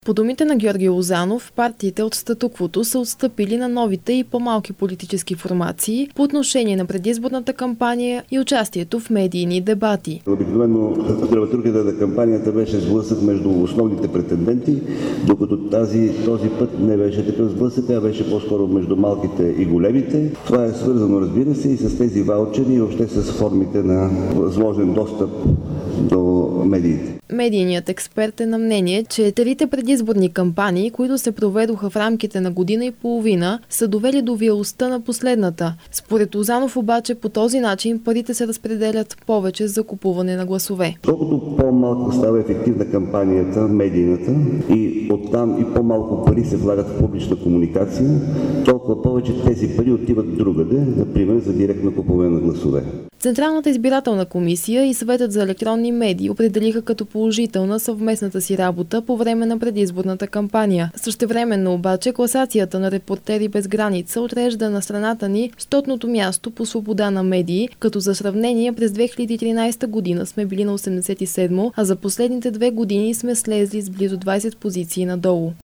По думите на Георги Лозанов, партиите от статуквото са отстъпили на новите и по-малки политически формации по отношение на предизборната кампания и участието в медийни дебати. Обикновено драматургията на кампанията беше сблъсък между основните претенденти, докато този път не беше такъв сблъсък, а беше по-скоро между малките и големите. Това е свързано, разбира се, и с тези ваучери и въобще с формите на възможен достъп до медиите. Медийният експерт е на мнение, че трите предизборни кампании, които се проведоха в рамките на година и половина, са довели до вялостта на последната. Според Лозанов обаче по този начин парите се разпределят повече за купуване на гласове. Колкото по-малко става ефективна кампанията, медийната, и оттам и по-малко пари се влагат в публична комуникация, толкова повече тези пари отиват другаде, например за директно купуване на гласове. Централната избирателна комисия и Съветът за електронни медии определиха като положителна съвместната си работа по време на предизборната кампания. Същевременно обаче класацията на Репортери без граница отрежда на страната ни 100-ното място по свобода на медии, като за сравнение през 2013 година сме били на 87-мо, а за последните 2 години сме слезли с близо 20 позиции надолу.